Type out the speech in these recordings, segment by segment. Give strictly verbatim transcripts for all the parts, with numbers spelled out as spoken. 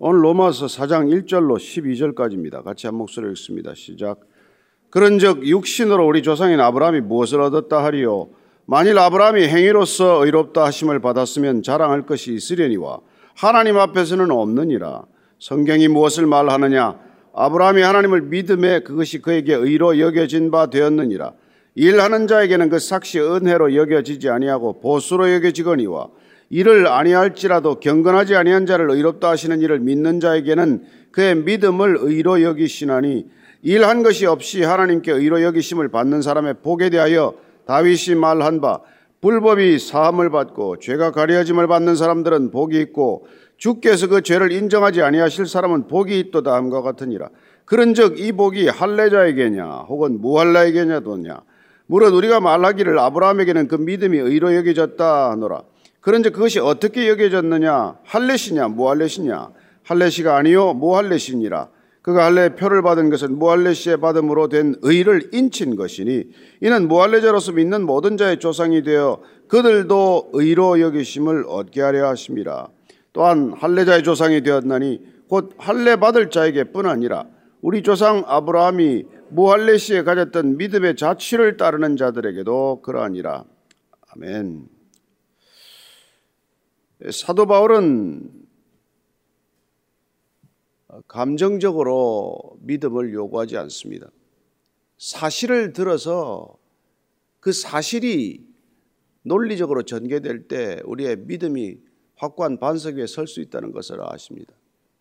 오늘 로마서 사 장 일 절로 십이 절까지입니다. 같이 한 목소리로 읽습니다. 시작. 그런즉 육신으로 우리 조상인 아브라함이 무엇을 얻었다 하리요? 만일 아브라함이 행위로서 의롭다 하심을 받았으면 자랑할 것이 있으려니와 하나님 앞에서는 없느니라. 성경이 무엇을 말하느냐? 아브라함이 하나님을 믿음에 그것이 그에게 의로 여겨진 바 되었느니라. 일하는 자에게는 그 삭시 은혜로 여겨지지 아니하고 보수로 여겨지거니와 이를 아니할지라도 경건하지 아니한 자를 의롭다 하시는 이를 믿는 자에게는 그의 믿음을 의로 여기시나니 일한 것이 없이 하나님께 의로 여기심을 받는 사람의 복에 대하여 다윗이 말한 바 불법이 사함을 받고 죄가 가려짐을 받는 사람들은 복이 있고 주께서 그 죄를 인정하지 아니하실 사람은 복이 있도다 함과 같으니라. 그런즉 이 복이 할례자에게냐 혹은 무할례에게냐도냐? 물론 우리가 말하기를 아브라함에게는 그 믿음이 의로 여겨졌다 하노라. 그런즉 그것이 어떻게 여겨졌느냐? 할례시냐 무할례시냐? 할례시가 아니요 무할례시니라. 그가 할례의 표를 받은 것은 무할례시에 받음으로 된 의를 인친 것이니 이는 무할례자로서 믿는 모든 자의 조상이 되어 그들도 의로 여기심을 얻게 하려 하심이라. 또한 할례자의 조상이 되었나니 곧 할례 받을 자에게 뿐 아니라 우리 조상 아브라함이 무할례시에 가졌던 믿음의 자취를 따르는 자들에게도 그러하니라. 아멘. 사도 바울은 감정적으로 믿음을 요구하지 않습니다. 사실을 들어서 그 사실이 논리적으로 전개될 때 우리의 믿음이 확고한 반석 위에 설 수 있다는 것을 아십니다.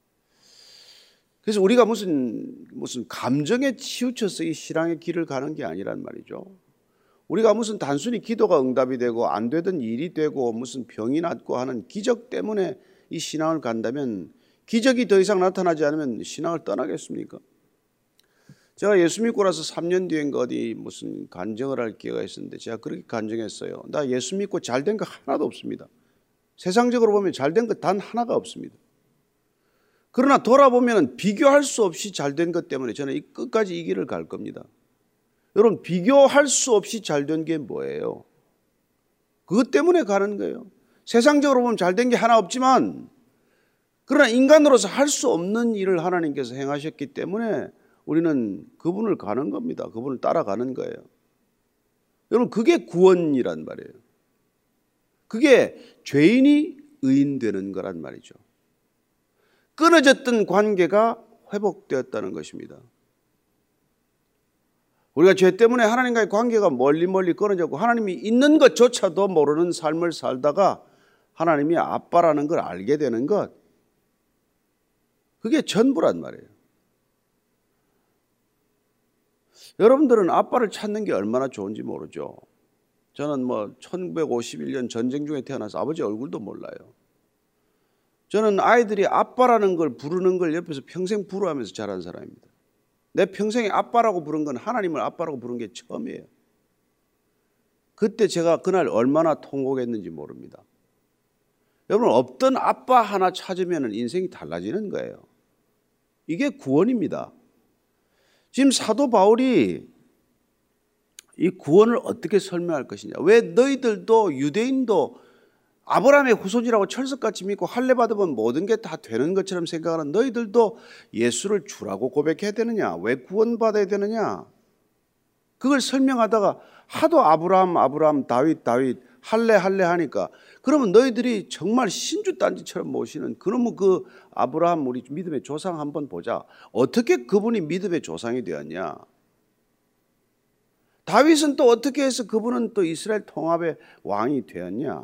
그래서 우리가 무슨 무슨 감정에 치우쳐서 이 신앙의 길을 가는 게 아니란 말이죠. 우리가 무슨 단순히 기도가 응답이 되고 안 되던 일이 되고 무슨 병이 낫고 하는 기적 때문에 이 신앙을 간다면 기적이 더 이상 나타나지 않으면 신앙을 떠나겠습니까? 제가 예수 믿고 나서 삼 년 뒤인가 어디 무슨 간증을 할 기회가 있었는데 제가 그렇게 간증했어요. 나 예수 믿고 잘된 거 하나도 없습니다. 세상적으로 보면 잘된 것 단 하나가 없습니다. 그러나 돌아보면 비교할 수 없이 잘된 것 때문에 저는 끝까지 이 길을 갈 겁니다. 여러분, 비교할 수 없이 잘된 게 뭐예요? 그것 때문에 가는 거예요. 세상적으로 보면 잘된 게 하나 없지만 그러나 인간으로서 할 수 없는 일을 하나님께서 행하셨기 때문에 우리는 그분을 가는 겁니다. 그분을 따라가는 거예요. 여러분, 그게 구원이란 말이에요. 그게 죄인이 의인되는 거란 말이죠. 끊어졌던 관계가 회복되었다는 것입니다. 우리가 죄 때문에 하나님과의 관계가 멀리 멀리 끊어졌고 하나님이 있는 것조차도 모르는 삶을 살다가 하나님이 아빠라는 걸 알게 되는 것, 그게 전부란 말이에요. 여러분들은 아빠를 찾는 게 얼마나 좋은지 모르죠. 저는 뭐 천구백오십일 년 전쟁 중에 태어나서 아버지 얼굴도 몰라요. 저는 아이들이 아빠라는 걸 부르는 걸 옆에서 평생 부러워하면서 자란 사람입니다. 내 평생에 아빠라고 부른 건 하나님을 아빠라고 부른 게 처음이에요. 그때 제가 그날 얼마나 통곡했는지 모릅니다. 여러분, 없던 아빠 하나 찾으면 인생이 달라지는 거예요. 이게 구원입니다. 지금 사도 바울이 이 구원을 어떻게 설명할 것이냐. 왜 너희들도 유대인도 아브라함의 후손이라고 철석같이 믿고 할례 받으면 모든 게 다 되는 것처럼 생각하는 너희들도 예수를 주라고 고백해야 되느냐? 왜 구원받아야 되느냐? 그걸 설명하다가 하도 아브라함 아브라함 다윗 다윗 할례 할례 하니까 그러면 너희들이 정말 신주단지처럼 모시는 그러면 그 아브라함 우리 믿음의 조상 한번 보자. 어떻게 그분이 믿음의 조상이 되었냐? 다윗은 또 어떻게 해서 그분은 또 이스라엘 통합의 왕이 되었냐?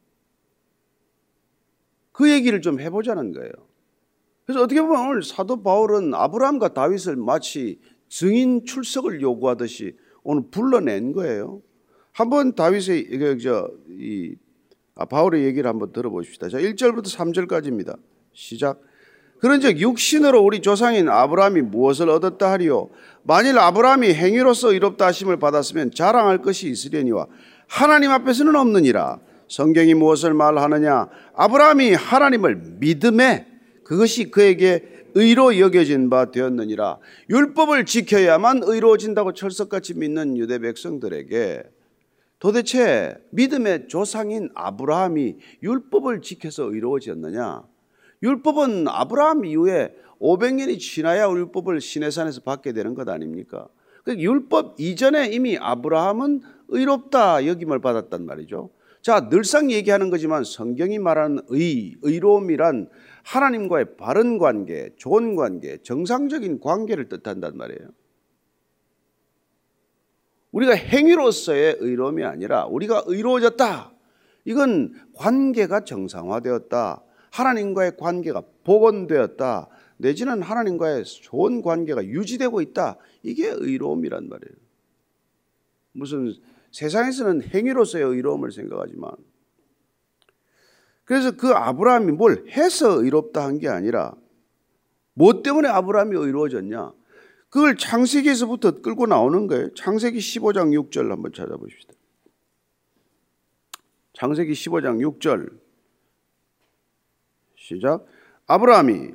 그 얘기를 좀 해보자는 거예요. 그래서 어떻게 보면 오늘 사도 바울은 아브라함과 다윗을 마치 증인 출석을 요구하듯이 오늘 불러낸 거예요. 한번 다윗의 저 이 바울의 얘기를 한번 들어보십시다. 자, 일 절부터 삼 절까지입니다. 시작. 그런즉 육신으로 우리 조상인 아브라함이 무엇을 얻었다 하리요? 만일 아브라함이 행위로서 의롭다 하심을 받았으면 자랑할 것이 있으려니와 하나님 앞에서는 없느니라. 성경이 무엇을 말하느냐? 아브라함이 하나님을 믿음에 그것이 그에게 의로 여겨진 바 되었느니라. 율법을 지켜야만 의로워진다고 철석같이 믿는 유대 백성들에게 도대체 믿음의 조상인 아브라함이 율법을 지켜서 의로워졌느냐? 율법은 아브라함 이후에 오백 년이 지나야 율법을 시내산에서 받게 되는 것 아닙니까? 그러니까 율법 이전에 이미 아브라함은 의롭다 여김을 받았단 말이죠. 자, 늘상 얘기하는 거지만 성경이 말하는 의, 의로움이란 하나님과의 바른 관계, 좋은 관계, 정상적인 관계를 뜻한단 말이에요. 우리가 행위로서의 의로움이 아니라 우리가 의로워졌다. 이건 관계가 정상화되었다. 하나님과의 관계가 복원되었다. 내지는 하나님과의 좋은 관계가 유지되고 있다. 이게 의로움이란 말이에요. 무슨 세상에서는 행위로서의 의로움을 생각하지만, 그래서 그 아브라함이 뭘 해서 의롭다 한 게 아니라 뭐 때문에 아브라함이 의로워졌냐? 그걸 창세기에서부터 끌고 나오는 거예요. 창세기 십오 장 육 절 한번 찾아보십시다. 창세기 십오 장 육 절 시작. 아브라함이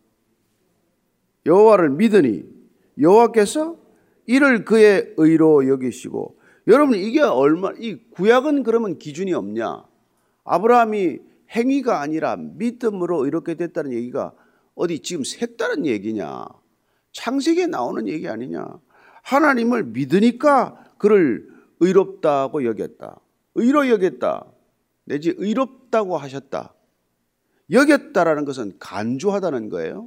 여호와를 믿으니 여호와께서 이를 그의 의로 여기시고. 여러분, 이게 얼마, 이 구약은 그러면 기준이 없냐? 아브라함이 행위가 아니라 믿음으로 이렇게 됐다는 얘기가 어디 지금 색다른 얘기냐? 창세기에 나오는 얘기 아니냐? 하나님을 믿으니까 그를 의롭다고 여겼다. 의로 여겼다. 내지 의롭다고 하셨다. 여겼다라는 것은 간주하다는 거예요.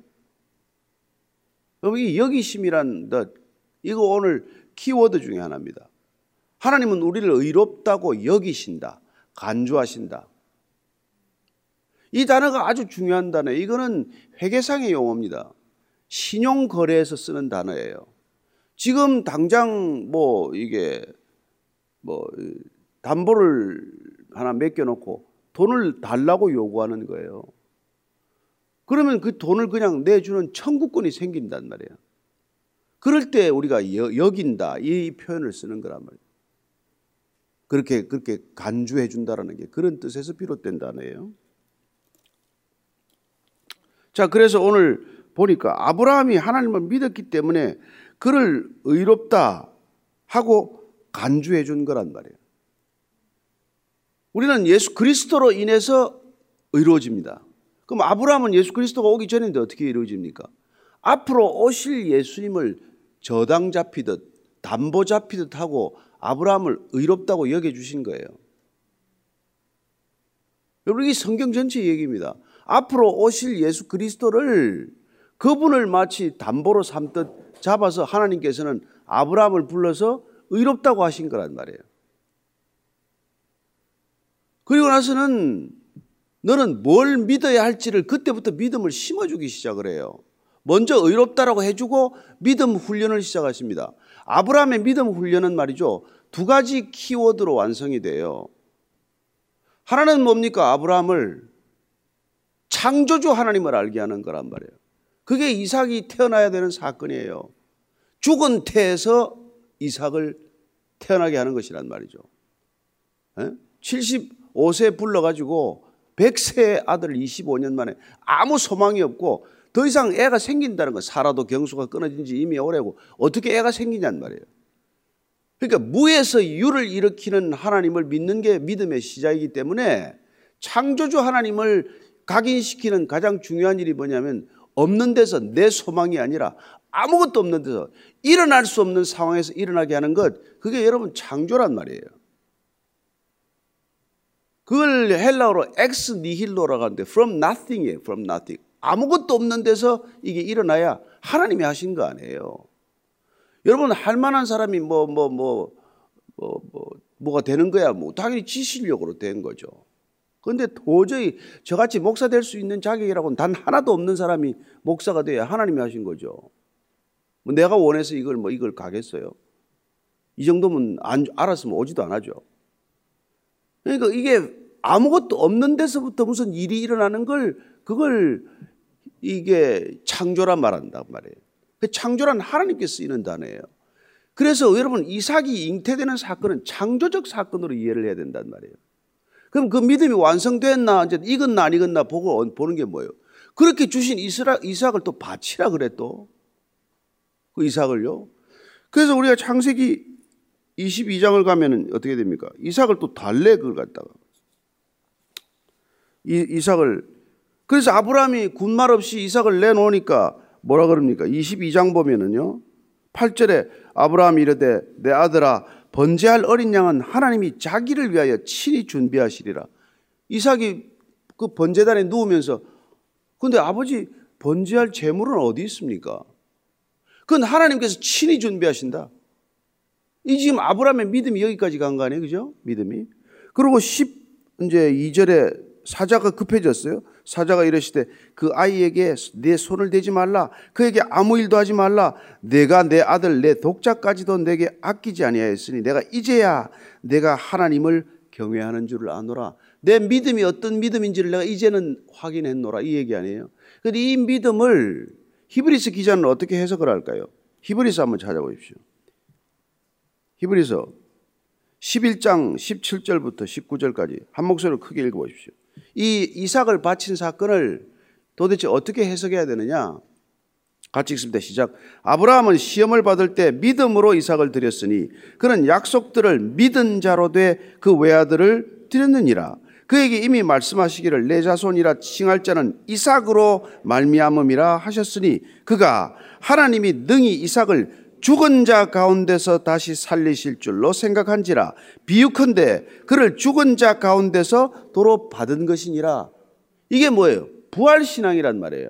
그럼 이 여기심이란 것, 이거 오늘 키워드 중에 하나입니다. 하나님은 우리를 의롭다고 여기신다. 간주하신다. 이 단어가 아주 중요한 단어예요. 이거는 회계상의 용어입니다. 신용거래에서 쓰는 단어예요. 지금 당장 뭐 이게 뭐 담보를 하나 맡겨놓고 돈을 달라고 요구하는 거예요. 그러면 그 돈을 그냥 내주는 청구권이 생긴단 말이에요. 그럴 때 우리가 여, 여긴다 이 표현을 쓰는 거란 말이에요. 그렇게 그렇게 간주해 준다라는 게 그런 뜻에서 비롯된 단어예요. 자, 그래서 오늘 보니까 아브라함이 하나님을 믿었기 때문에 그를 의롭다 하고 간주해 준 거란 말이에요. 우리는 예수 그리스도로 인해서 의로워집니다. 그럼 아브라함은 예수 그리스도가 오기 전인데 어떻게 이루어집니까? 앞으로 오실 예수님을 저당 잡히듯 담보 잡히듯 하고 아브라함을 의롭다고 여겨주신 거예요. 여러분, 이 성경 전체 얘기입니다. 앞으로 오실 예수 그리스도를 그분을 마치 담보로 삼듯 잡아서 하나님께서는 아브라함을 불러서 의롭다고 하신 거란 말이에요. 그리고 나서는 너는 뭘 믿어야 할지를 그때부터 믿음을 심어주기 시작을 해요. 먼저 의롭다라고 해주고 믿음 훈련을 시작하십니다. 아브라함의 믿음 훈련은 말이죠, 두 가지 키워드로 완성이 돼요. 하나는 뭡니까? 아브라함을 창조주 하나님을 알게 하는 거란 말이에요. 그게 이삭이 태어나야 되는 사건이에요. 죽은 태에서 이삭을 태어나게 하는 것이란 말이죠. 칠십오 세 불러가지고 백 세의 아들을 이십오 년 만에 아무 소망이 없고 더 이상 애가 생긴다는 거, 살아도 경수가 끊어진 지 이미 오래고 어떻게 애가 생기냔 말이에요. 그러니까 무에서 유를 일으키는 하나님을 믿는 게 믿음의 시작이기 때문에 창조주 하나님을 각인시키는 가장 중요한 일이 뭐냐면 없는 데서 내 소망이 아니라 아무것도 없는 데서 일어날 수 없는 상황에서 일어나게 하는 것, 그게 여러분 창조란 말이에요. 그걸 헬라어로 엑스 니힐로라고 하는데 from nothing이에요. from nothing. 아무것도 없는 데서 이게 일어나야 하나님이 하신 거 아니에요. 여러분, 할 만한 사람이 뭐 뭐 뭐 뭐 뭐 뭐가 되는 거야. 뭐 당연히 지 실력으로 된 거죠. 그런데 도저히 저같이 목사 될 수 있는 자격이라고는 단 하나도 없는 사람이 목사가 돼야 하나님이 하신 거죠. 뭐 내가 원해서 이걸 뭐 이걸 가겠어요? 이 정도면 안 알았으면 오지도 안 하죠. 그러니까 이게 아무것도 없는 데서부터 무슨 일이 일어나는 걸, 그걸 이게 창조란 말한단 말이에요. 창조란 하나님께 쓰이는 단어예요. 그래서 여러분, 이삭이 잉태되는 사건은 창조적 사건으로 이해를 해야 된단 말이에요. 그럼 그 믿음이 완성됐나, 이제 익었나 안 익었나 보고 보는 게 뭐예요? 그렇게 주신 이스라, 이삭을 또 바치라 그래 또. 그 이삭을요. 그래서 우리가 창세기 이십이 장을 가면은 어떻게 됩니까? 이삭을 또 달래 그걸 갖다가 이, 이삭을 그래서 아브라함이 군말 없이 이삭을 내놓으니까 뭐라 그럽니까? 이십이 장 보면은요, 팔 절에 아브라함이 이르되 내 아들아 번제할 어린 양은 하나님이 자기를 위하여 친히 준비하시리라. 이삭이 그 번제단에 누우면서 근데 아버지 번제할 제물은 어디 있습니까? 그건 하나님께서 친히 준비하신다. 이 지금 아브라함의 믿음이 여기까지 간 거 아니에요? 그죠? 믿음이. 그리고 십 이제 이 절에 사자가 급해졌어요. 사자가 이르시되 그 아이에게 내 손을 대지 말라. 그에게 아무 일도 하지 말라. 내가 내 아들 내 독자까지도 내게 아끼지 아니하였으니 내가 이제야 내가 하나님을 경외하는 줄을 아노라. 내 믿음이 어떤 믿음인지를 내가 이제는 확인했노라. 이 얘기 아니에요. 그런데 이 믿음을 히브리서 기자는 어떻게 해석을 할까요? 히브리서 한번 찾아보십시오. 히브리서 십일 장 십칠 절부터 십구 절까지 한 목소리로 크게 읽어보십시오. 이 이삭을 바친 사건을 도대체 어떻게 해석해야 되느냐? 같이 읽습니다. 시작. 아브라함은 시험을 받을 때 믿음으로 이삭을 드렸으니 그는 약속들을 믿은 자로 돼 그 외아들을 드렸느니라. 그에게 이미 말씀하시기를 내 자손이라 칭할 자는 이삭으로 말미암음이라 하셨으니 그가 하나님이 능히 이삭을 죽은 자 가운데서 다시 살리실 줄로 생각한지라. 비유컨대 그를 죽은 자 가운데서 도로 받은 것이니라. 이게 뭐예요? 부활신앙이란 말이에요.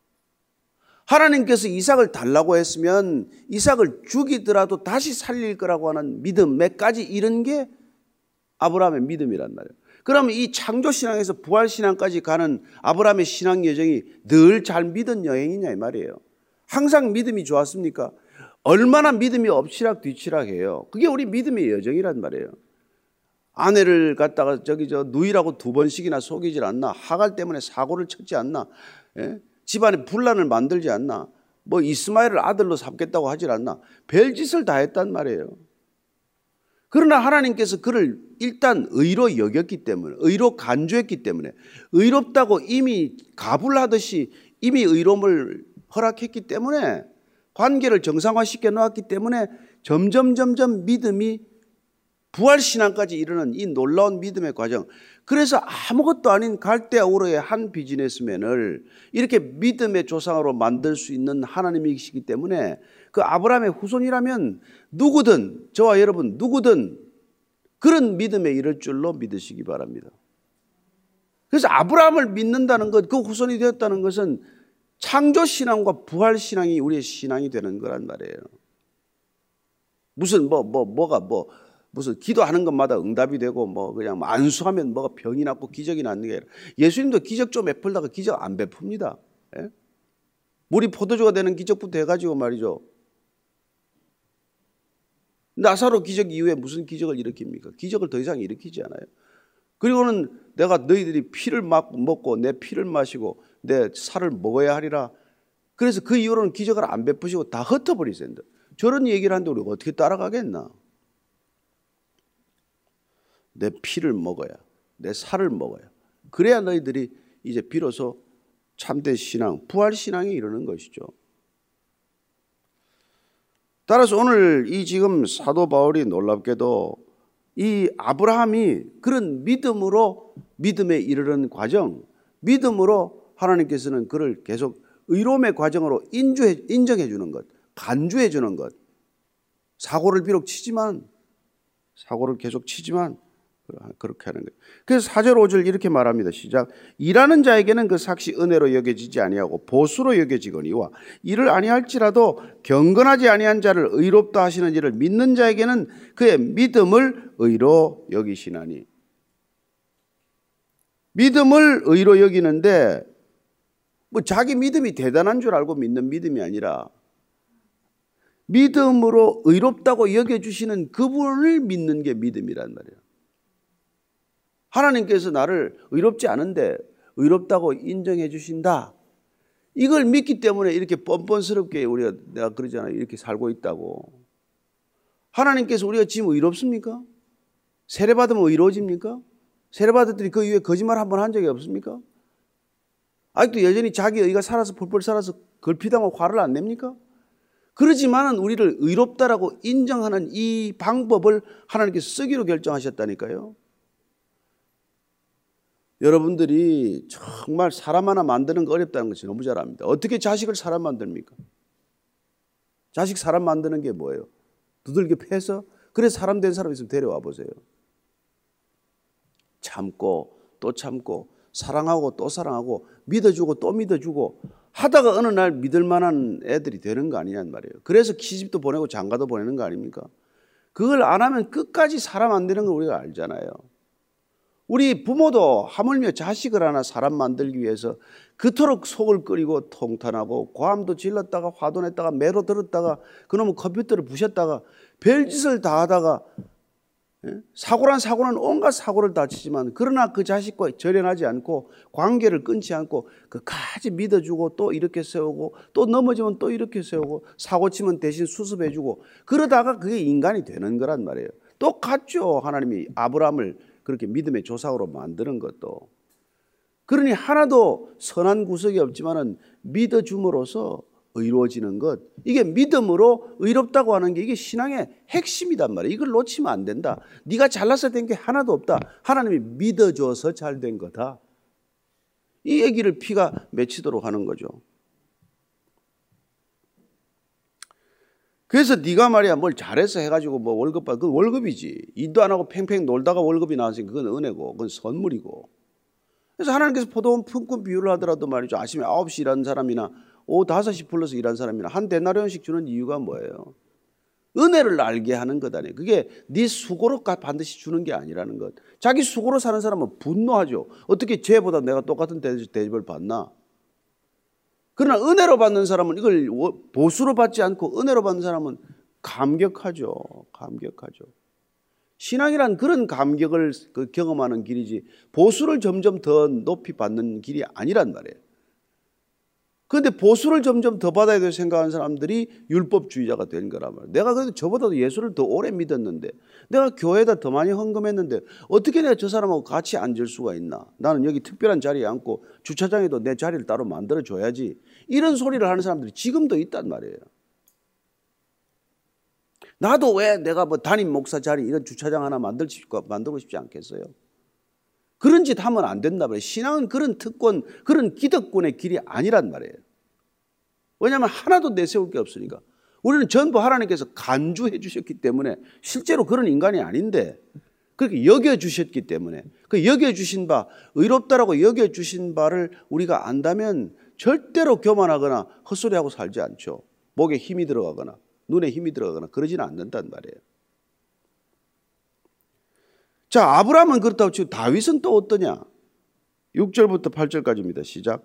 하나님께서 이삭을 달라고 했으면 이삭을 죽이더라도 다시 살릴 거라고 하는 믿음에까지 이른 게 아브라함의 믿음이란 말이에요. 그러면 이 창조신앙에서 부활신앙까지 가는 아브라함의 신앙 여정이 늘 잘 믿은 여행이냐 이 말이에요. 항상 믿음이 좋았습니까? 얼마나 믿음이 엎치락뒤치락해요. 그게 우리 믿음의 여정이란 말이에요. 아내를 갖다가 저기 저 누이라고 두 번씩이나 속이질 않나? 하갈 때문에 사고를 쳤지 않나? 예? 집안에 분란을 만들지 않나? 뭐 이스마엘을 아들로 삼겠다고 하질 않나? 별짓을 다 했단 말이에요. 그러나 하나님께서 그를 일단 의로 여겼기 때문에, 의로 간주했기 때문에, 의롭다고 이미 가불하듯이 이미 의로움을 허락했기 때문에, 관계를 정상화시켜 놓았기 때문에 점점 점점 믿음이 부활신앙까지 이르는 이 놀라운 믿음의 과정. 그래서 아무것도 아닌 갈대아우르의 한 비즈니스맨을 이렇게 믿음의 조상으로 만들 수 있는 하나님이시기 때문에 그 아브라함의 후손이라면 누구든, 저와 여러분 누구든 그런 믿음에 이를 줄로 믿으시기 바랍니다. 그래서 아브라함을 믿는다는 것, 그 후손이 되었다는 것은 창조신앙과 부활신앙이 우리의 신앙이 되는 거란 말이에요. 무슨 뭐, 뭐, 뭐가 뭐, 무슨 기도하는 것마다 응답이 되고 뭐 그냥 안수하면 뭐가 병이 낫고 기적이 낫는 게 아니라 예수님도 기적 좀 베풀다가 기적 안 베풉니다. 예? 물이 포도주가 되는 기적부터 해가지고 말이죠. 나사로 기적 이후에 무슨 기적을 일으킵니까? 기적을 더 이상 일으키지 않아요. 그리고는 내가 너희들이 피를 먹고 내 피를 마시고 내 살을 먹어야 하리라. 그래서 그 이후로는 기적을 안 베푸시고 다 흩어버리세요. 저런 얘기를 하는데 우리가 어떻게 따라가겠나? 내 피를 먹어야, 내 살을 먹어야. 그래야 너희들이 이제 비로소 참된 신앙, 부활신앙에 이르는 것이죠. 따라서 오늘 이 지금 사도 바울이 놀랍게도 이 아브라함이 그런 믿음으로 믿음에 이르는 과정, 믿음으로 하나님께서는 그를 계속 의로움의 과정으로 인주해, 인정해 주는 것, 간주해 주는 것. 사고를 비록 치지만, 사고를 계속 치지만 그렇게 하는 거예요. 그래서 사 절 오 절 이렇게 말합니다. 시작. 일하는 자에게는 그 삭시 은혜로 여겨지지 아니하고 보수로 여겨지거니와 이를 아니할지라도 경건하지 아니한 자를 의롭다 하시는 이를 믿는 자에게는 그의 믿음을 의로 여기시나니. 믿음을 의로 여기는데 뭐 자기 믿음이 대단한 줄 알고 믿는 믿음이 아니라 믿음으로 의롭다고 여겨주시는 그분을 믿는 게 믿음이란 말이에요. 하나님께서 나를 의롭지 않은데 의롭다고 인정해 주신다. 이걸 믿기 때문에 이렇게 뻔뻔스럽게 우리가 내가 그러잖아요. 이렇게 살고 있다고. 하나님께서 우리가 지금 의롭습니까? 세례받으면 의로워집니까? 세례받았더니 그 이후에 거짓말 한 번 한 적이 없습니까? 아직도 여전히 자기 의가 살아서 펄펄 살아서 걸피당하고 화를 안 냅니까? 그러지만은 우리를 의롭다라고 인정하는 이 방법을 하나님께서 쓰기로 결정하셨다니까요. 여러분들이 정말 사람 하나 만드는 거 어렵다는 것을 너무 잘 압니다. 어떻게 자식을 사람 만듭니까? 자식 사람 만드는 게 뭐예요? 두들겨 패서? 그래서 사람 된 사람 있으면 데려와 보세요. 참고 또 참고 사랑하고 또 사랑하고 믿어주고 또 믿어주고 하다가 어느 날 믿을 만한 애들이 되는 거 아니냔 말이에요. 그래서 시집도 보내고 장가도 보내는 거 아닙니까? 그걸 안 하면 끝까지 사람 안 되는 걸 우리가 알잖아요. 우리 부모도 하물며 자식을 하나 사람 만들기 위해서 그토록 속을 끓이고 통탄하고 고함도 질렀다가 화도 냈다가 매로 들었다가 그놈의 컴퓨터를 부셨다가 별짓을 다 하다가 사고란 사고는 온갖 사고를 다 치지만 그러나 그 자식과 절연하지 않고 관계를 끊지 않고 그까지 믿어주고 또 이렇게 세우고 또 넘어지면 또 이렇게 세우고 사고 치면 대신 수습해주고 그러다가 그게 인간이 되는 거란 말이에요. 똑같죠. 하나님이 아브라함을 그렇게 믿음의 조상으로 만드는 것도. 그러니 하나도 선한 구석이 없지만은 믿어줌으로써 의로워지는 것. 이게 믿음으로 의롭다고 하는 게 이게 신앙의 핵심이단 말이에요. 이걸 놓치면 안 된다. 네가 잘나서 된 게 하나도 없다. 하나님이 믿어줘서 잘 된 거다. 이 얘기를 피가 맺히도록 하는 거죠. 그래서 네가 말이야 뭘 잘해서 해가지고 뭐 월급 받, 그건 월급이지. 일도 안 하고 팽팽 놀다가 월급이 나왔으니까 그건 은혜고 그건 선물이고. 그래서 하나님께서 포도원 품꾼 비유를 하더라도 말이죠. 아침에 아홉 시 일하는 사람이나 오후 다섯 시 불러서 일하는 사람이나 한 데나리온씩 주는 이유가 뭐예요? 은혜를 알게 하는 것 아니에요. 그게 네 수고로 반드시 주는 게 아니라는 것. 자기 수고로 사는 사람은 분노하죠. 어떻게 쟤보다 내가 똑같은 대접을 받나? 그러나 은혜로 받는 사람은 이걸 보수로 받지 않고 은혜로 받는 사람은 감격하죠. 감격하죠. 신앙이란 그런 감격을 경험하는 길이지 보수를 점점 더 높이 받는 길이 아니란 말이에요. 그런데 보수를 점점 더 받아야 될 생각하는 사람들이 율법주의자가 된 거란 말이에요. 내가 그래도 저보다도 예수를 더 오래 믿었는데 내가 교회에다 더 많이 헌금했는데 어떻게 내가 저 사람하고 같이 앉을 수가 있나? 나는 여기 특별한 자리에 앉고 주차장에도 내 자리를 따로 만들어줘야지. 이런 소리를 하는 사람들이 지금도 있단 말이에요. 나도 왜 내가 뭐 담임 목사 자리 이런 주차장 하나 만들고, 만들고 싶지 않겠어요? 그런 짓 하면 안 된다 말이에요. 신앙은 그런 특권, 그런 기득권의 길이 아니란 말이에요. 왜냐하면 하나도 내세울 게 없으니까. 우리는 전부 하나님께서 간주해 주셨기 때문에 실제로 그런 인간이 아닌데 그렇게 여겨주셨기 때문에 그 여겨주신 바, 의롭다라고 여겨주신 바를 우리가 안다면 절대로 교만하거나 헛소리하고 살지 않죠. 목에 힘이 들어가거나 눈에 힘이 들어가거나 그러지는 않는단 말이에요. 자, 아브라함은 그렇다고 치고 다윗은 또 어떠냐? 육 절부터 팔 절까지입니다. 시작.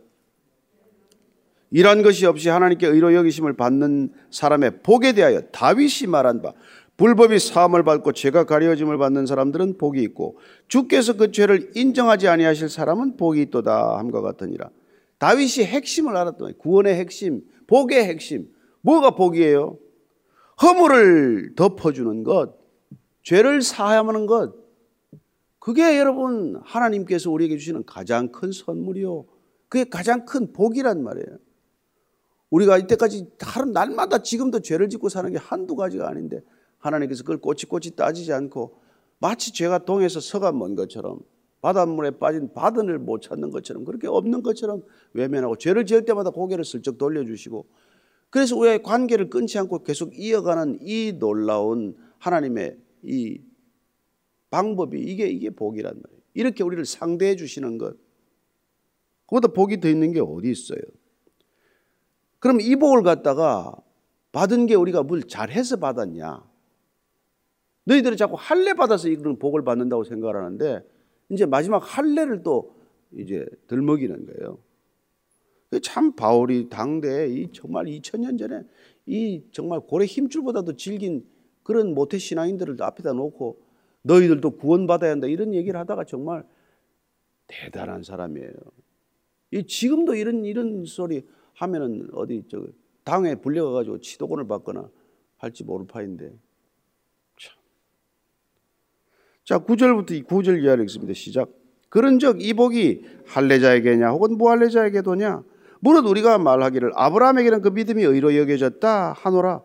일한 것이 없이 하나님께 의로 여기심을 받는 사람의 복에 대하여 다윗이 말한 바 불법이 사함을 받고 죄가 가려짐을 받는 사람들은 복이 있고 주께서 그 죄를 인정하지 아니하실 사람은 복이 있도다 함과 같으니라. 다윗이 핵심을 알았더니 구원의 핵심, 복의 핵심. 뭐가 복이에요? 허물을 덮어주는 것, 죄를 사하는 것. 그게 여러분 하나님께서 우리에게 주시는 가장 큰 선물이요. 그게 가장 큰 복이란 말이에요. 우리가 이때까지 하루 날마다 지금도 죄를 짓고 사는 게 한두 가지가 아닌데 하나님께서 그걸 꼬치꼬치 따지지 않고 마치 죄가 동에서 서가 먼 것처럼 바닷물에 빠진 바든을 못 찾는 것처럼 그렇게 없는 것처럼 외면하고 죄를 지을 때마다 고개를 슬쩍 돌려주시고 그래서 우리의 관계를 끊지 않고 계속 이어가는 이 놀라운 하나님의 이 방법이 이게 이게 복이란 말이에요. 이렇게 우리를 상대해 주시는 것. 그보다 복이 더 있는 게 어디 있어요? 그럼 이 복을 갖다가 받은 게 우리가 뭘 잘해서 받았냐? 너희들이 자꾸 할례 받아서 이런 복을 받는다고 생각을 하는데 이제 마지막 할례를 또 이제 들먹이는 거예요. 참 바울이 당대에 이 정말 이천 년 전에 이 정말 고래 힘줄보다도 질긴 그런 모태 신앙인들을 앞에다 놓고 너희들도 구원받아야 한다 이런 얘기를 하다가 정말 대단한 사람이에요. 이 지금도 이런 이런 소리 하면은 어디 저 당에 불려가가지고 치도권을 받거나 할지 모를 파인데. 참. 자, 구 절부터 구 절 이하를 읽습니다. 시작. 그런즉 이 복이 할례자에게냐 혹은 무할례자에게도냐? 무릇 우리가 말하기를 아브라함에게는 그 믿음이 의로 여겨졌다 하노라.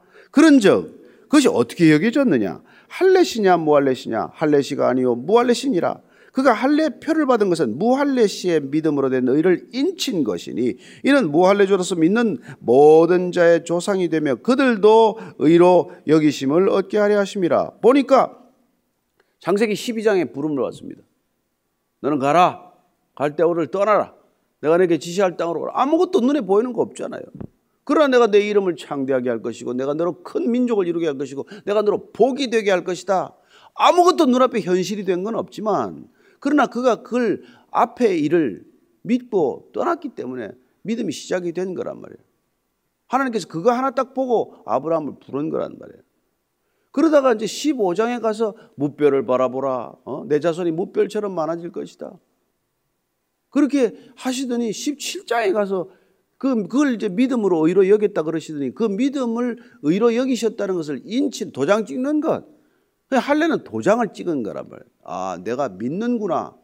그런즉 그것이 어떻게 여겨졌느냐? 할례시냐 무할례시냐? 할례시가 아니요 무할례시니라. 그가 할례 표를 받은 것은 무할례 씨의 믿음으로 된 의를 인친 것이니 이는 무할례주로서 믿는 모든 자의 조상이 되며 그들도 의로 여기심을 얻게 하려 하심이라. 보니까 창세기 십이 장에 부름을 받습니다. 너는 가라. 갈대아우를 떠나라. 내가 너에게 지시할 땅으로 가라. 아무것도 눈에 보이는 거 없잖아요. 그러나 내가 내 이름을 창대하게 할 것이고 내가 너로 큰 민족을 이루게 할 것이고 내가 너로 복이 되게 할 것이다. 아무것도 눈앞에 현실이 된 건 없지만 그러나 그가 그걸 앞에 일을 믿고 떠났기 때문에 믿음이 시작이 된 거란 말이에요. 하나님께서 그거 하나 딱 보고 아브라함을 부른 거란 말이에요. 그러다가 이제 십오 장에 가서 무뼈를 바라보라. 어? 내 자손이 무뼈처럼 많아질 것이다. 그렇게 하시더니 십칠 장에 가서 그, 그걸 이제 믿음으로 의로 여겼다 그러시더니 그 믿음을 의로 여기셨다는 것을 인친 도장 찍는 것. 할례는 도장을 찍은 거란 말이에요. 아, 내가 믿는구나.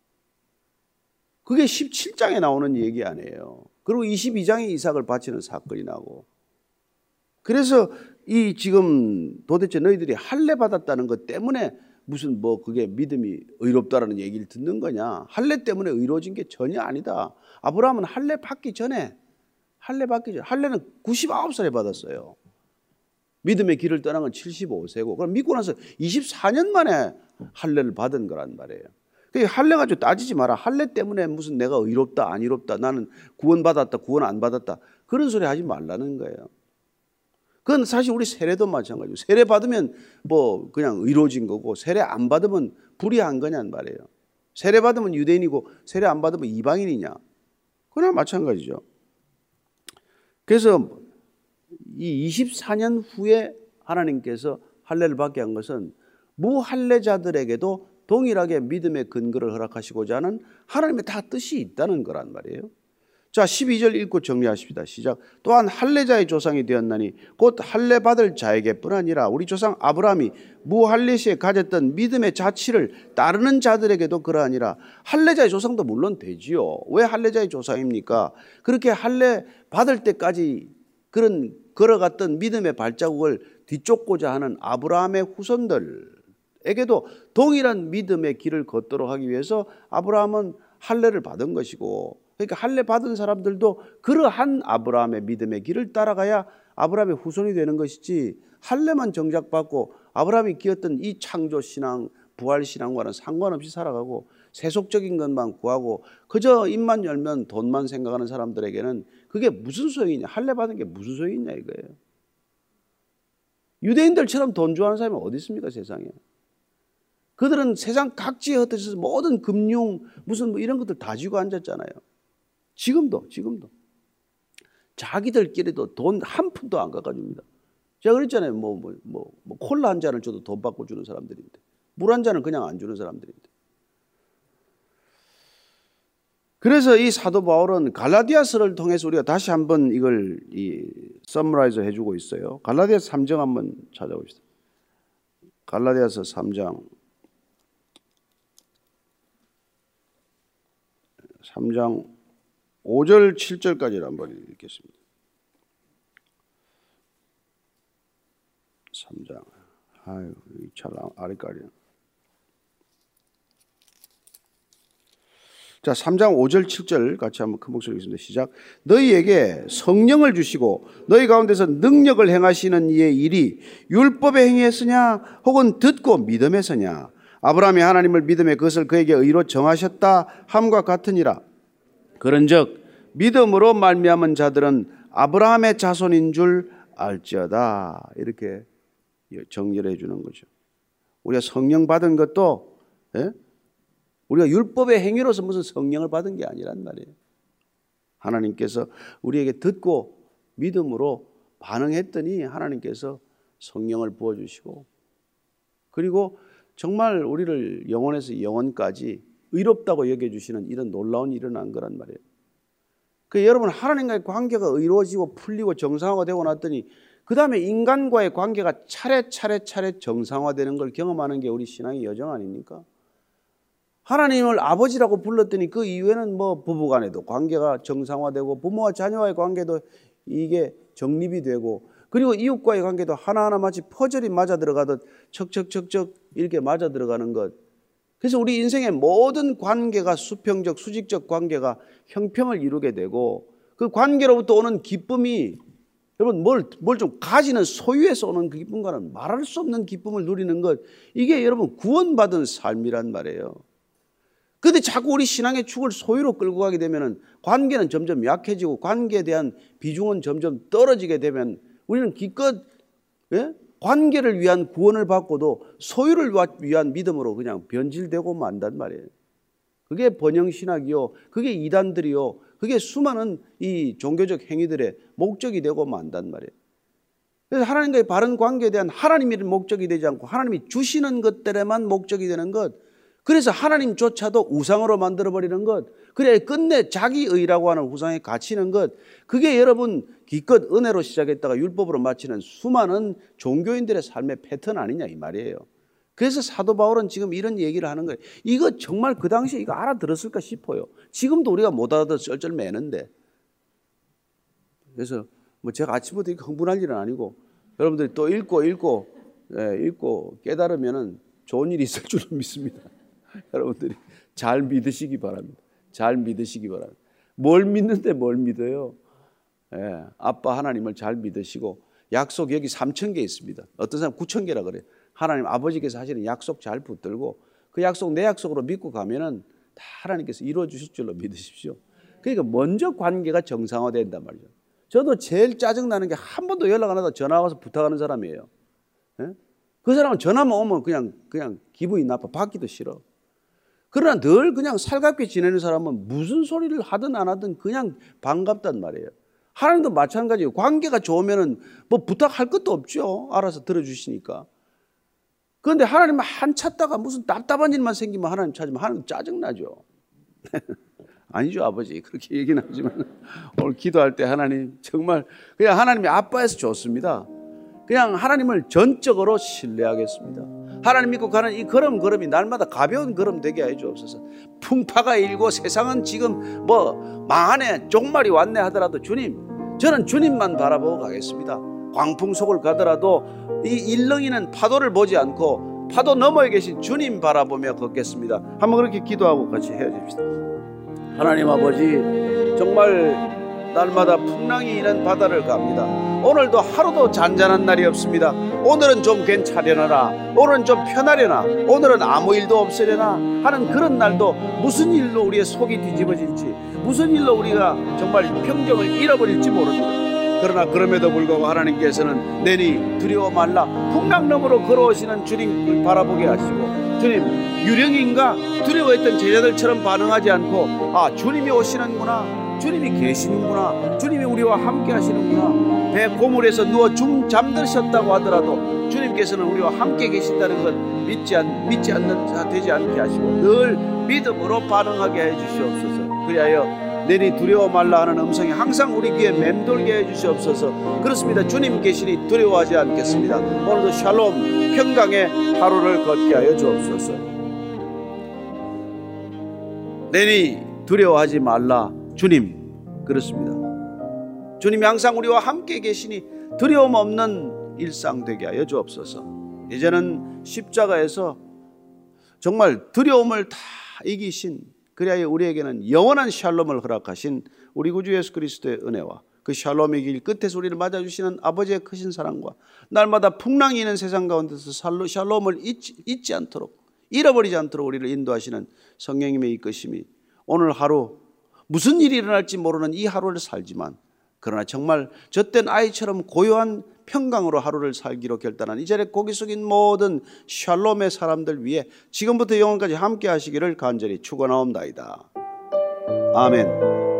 그게 십칠 장에 나오는 얘기 아니에요. 그리고 이십이 장에 이삭을 바치는 사건이 나고. 그래서 이 지금 도대체 너희들이 할례 받았다는 것 때문에 무슨 뭐 그게 믿음이 의롭다라는 얘기를 듣는 거냐. 할례 때문에 의로워진 게 전혀 아니다. 아브라함은 할례 받기 전에 할례 받기 전에 할례는 구십구 살에 받았어요. 믿음의 길을 떠난 건 칠십오 세고 그럼 믿고 나서 이십사 년 만에 할례를 받은 거란 말이에요. 할례 가지고 따지지 마라. 할례 때문에 무슨 내가 의롭다 안 의롭다 나는 구원받았다 구원 안 받았다 그런 소리 하지 말라는 거예요. 그건 사실 우리 세례도 마찬가지고 세례 받으면 뭐 그냥 의로워진 거고 세례 안 받으면 불의한 거냔 말이에요. 세례 받으면 유대인이고 세례 안 받으면 이방인이냐. 그거나 마찬가지죠. 그래서 이 이십사 년 후에 하나님께서 할례를 받게 한 것은 무할례자들에게도 동일하게 믿음의 근거를 허락하시고자 하는 하나님의 다 뜻이 있다는 거란 말이에요. 자, 십이 절 읽고 정리하십시다. 시작. 또한 할례자의 조상이 되었나니 곧 할례 받을 자에게뿐 아니라 우리 조상 아브라함이 무할례 시에 가졌던 믿음의 자취를 따르는 자들에게도 그러하니라. 할례자의 조상도 물론 되지요. 왜 할례자의 조상입니까? 그렇게 할례 받을 때까지 그런 걸어갔던 믿음의 발자국을 뒤쫓고자 하는 아브라함의 후손들에게도 동일한 믿음의 길을 걷도록 하기 위해서 아브라함은 할례를 받은 것이고 그러니까 할례 받은 사람들도 그러한 아브라함의 믿음의 길을 따라가야 아브라함의 후손이 되는 것이지 할례만 정작 받고 아브라함이 끼었던 이 창조신앙, 부활신앙과는 상관없이 살아가고 세속적인 것만 구하고 그저 입만 열면 돈만 생각하는 사람들에게는 그게 무슨 소용이냐. 할례 받은 게 무슨 소용이 있냐 이거예요. 유대인들처럼 돈 좋아하는 사람이 어디 있습니까 세상에. 그들은 세상 각지에 흩어져서 모든 금융 무슨 뭐 이런 것들 다 쥐고 앉았잖아요. 지금도 지금도 자기들끼리도 돈 한 푼도 안 깎아줍니다. 제가 그랬잖아요. 뭐, 뭐, 뭐, 뭐 콜라 한 잔을 줘도 돈 받고 주는 사람들인데 물 한 잔은 그냥 안 주는 사람들인데. 그래서 이 사도 바울은 갈라디아서를 통해서 우리가 다시 한번 이걸 이 서머라이즈 해주고 있어요. 갈라디아서 삼 장 한번 찾아봅시다. 갈라디아서 삼 장 삼 장 오 절 칠 절까지를 한번 읽겠습니다. 삼 장 아유 잘 아래까지. 자, 삼 장 오 절 칠 절 같이 한번 큰 목소리로 읽겠습니다. 시작. 너희에게 성령을 주시고 너희 가운데서 능력을 행하시는 이의 일이 율법에 행했으냐 혹은 듣고 믿음에서냐. 아브라함이 하나님을 믿음에 그것을 그에게 의로 정하셨다 함과 같으니라. 그런즉 믿음으로 말미암은 자들은 아브라함의 자손인 줄 알지어다. 이렇게 정리를 해주는 거죠. 우리가 성령 받은 것도 예? 우리가 율법의 행위로서 무슨 성령을 받은 게 아니란 말이에요. 하나님께서 우리에게 듣고 믿음으로 반응했더니 하나님께서 성령을 부어주시고 그리고 정말 우리를 영원에서 영원까지 의롭다고 여겨주시는 이런 놀라운 일이 일어난 거란 말이에요. 그 여러분 하나님과의 관계가 의로워지고 풀리고 정상화가 되고 났더니 그 다음에 인간과의 관계가 차례차례 차례 정상화되는 걸 경험하는 게 우리 신앙의 여정 아닙니까? 하나님을 아버지라고 불렀더니 그 이후에는 뭐 부부간에도 관계가 정상화되고 부모와 자녀와의 관계도 이게 정립이 되고 그리고 이웃과의 관계도 하나하나 마치 퍼즐이 맞아 들어가듯 척척척척 이렇게 맞아 들어가는 것. 그래서 우리 인생의 모든 관계가 수평적, 수직적 관계가 형평을 이루게 되고 그 관계로부터 오는 기쁨이 여러분 뭘, 뭘 좀 가지는 소유에서 오는 그 기쁨과는 말할 수 없는 기쁨을 누리는 것, 이게 여러분 구원받은 삶이란 말이에요. 그런데 자꾸 우리 신앙의 축을 소유로 끌고 가게 되면 관계는 점점 약해지고 관계에 대한 비중은 점점 떨어지게 되면 우리는 기껏 예? 관계를 위한 구원을 받고도 소유를 위한 믿음으로 그냥 변질되고 만단 말이에요. 그게 번영신학이요, 그게 이단들이요, 그게 수많은 이 종교적 행위들의 목적이 되고 만단 말이에요. 그래서 하나님과의 바른 관계에 대한 하나님이 목적이 되지 않고 하나님이 주시는 것들에만 목적이 되는 것, 그래서 하나님조차도 우상으로 만들어버리는 것, 그래야 끝내 자기의라고 하는 우상에 갇히는 것, 그게 여러분 기껏 은혜로 시작했다가 율법으로 마치는 수많은 종교인들의 삶의 패턴 아니냐 이 말이에요. 그래서 사도 바울은 지금 이런 얘기를 하는 거예요. 이거 정말 그 당시에 이거 알아들었을까 싶어요. 지금도 우리가 못 알아들어 쩔쩔매는데. 그래서 뭐 제가 아침부터 이렇게 흥분할 일은 아니고 여러분들이 또 읽고 읽고 예, 읽고 깨달으면은 좋은 일이 있을 줄은 믿습니다. 여러분들이 잘 믿으시기 바랍니다. 잘 믿으시기 바랍니다. 뭘 믿는데 뭘 믿어요? 예, 아빠 하나님을 잘 믿으시고 약속 여기 삼천 개 있습니다. 어떤 사람 구천 개라 그래요. 하나님 아버지께서 하시는 약속 잘 붙들고 그 약속 내 약속으로 믿고 가면은 다 하나님께서 이루어 주실 줄로 믿으십시오. 그러니까 먼저 관계가 정상화된단 말이죠. 저도 제일 짜증나는 게 한 번도 연락 안 하다 전화 와서 부탁하는 사람이에요. 예? 그 사람은 전화만 오면 그냥 그냥 기분이 나빠, 받기도 싫어. 그러나 늘 그냥 살갑게 지내는 사람은 무슨 소리를 하든 안 하든 그냥 반갑단 말이에요. 하나님도 마찬가지예요. 관계가 좋으면은 뭐 부탁할 것도 없죠. 알아서 들어주시니까. 그런데 하나님은 한 찾다가 무슨 답답한 일만 생기면 하나님 찾으면 하나님 짜증나죠. 아니죠, 아버지. 그렇게 얘기는 하지만 오늘 기도할 때 하나님 정말 그냥 하나님이 아빠에서 좋습니다. 그냥 하나님을 전적으로 신뢰하겠습니다. 하나님 믿고 가는 이 걸음걸음이 날마다 가벼운 걸음 되게 해 주옵소서. 풍파가 일고 세상은 지금 뭐 망하네, 종말이 왔네 하더라도 주님, 저는 주님만 바라보고 가겠습니다. 광풍 속을 가더라도 이 일렁이는 파도를 보지 않고 파도 너머에 계신 주님 바라보며 걷겠습니다. 한번 그렇게 기도하고 같이 헤어집시다. 하나님 아버지, 정말 날마다 풍랑이 일는 바다를 갑니다. 오늘도 하루도 잔잔한 날이 없습니다. 오늘은 좀 괜찮으려나, 오늘은 좀 편하려나, 오늘은 아무 일도 없으려나 하는 그런 날도 무슨 일로 우리의 속이 뒤집어질지, 무슨 일로 우리가 정말 평정을 잃어버릴지 모릅니다. 그러나 그럼에도 불구하고 하나님께서는 내니 두려워 말라, 풍랑 너머로 걸어오시는 주님을 바라보게 하시고, 주님 유령인가 두려워했던 제자들처럼 반응하지 않고, 아 주님이 오시는구나, 주님이 계시는구나, 주님이 우리와 함께 하시는구나, 배 고물에서 누워 중 잠드셨다고 하더라도 주님께서는 우리와 함께 계신다는 것 믿지, 않, 믿지 않는 자 되지 않게 하시고 늘 믿음으로 반응하게 해 주시옵소서. 그리하여 내니 두려워 말라 하는 음성이 항상 우리 귀에 맴돌게 해 주시옵소서. 그렇습니다. 주님 계시니 두려워하지 않겠습니다. 오늘도 샬롬 평강의 하루를 걷게 하여 주옵소서. 내니 두려워하지 말라, 주님. 그렇습니다. 주님이 항상 우리와 함께 계시니 두려움 없는 일상 되게 하여 주옵소서. 이제는 십자가에서 정말 두려움을 다 이기신, 그리하여 우리에게는 영원한 샬롬을 허락하신 우리 구주 예수 그리스도의 은혜와 그 샬롬의 길 끝에서 우리를 맞아주시는 아버지의 크신 사랑과 날마다 풍랑이 있는 세상 가운데서 샬롬을 잊지, 잊지 않도록, 잃어버리지 않도록 우리를 인도하시는 성령님의 이끄심이 오늘 하루 무슨 일이 일어날지 모르는 이 하루를 살지만, 그러나 정말 젖된 아이처럼 고요한 평강으로 하루를 살기로 결단한 이 자리에 고개 숙인 모든 샬롬의 사람들 위해 지금부터 영원까지 함께 하시기를 간절히 축원하옵나이다. 아멘.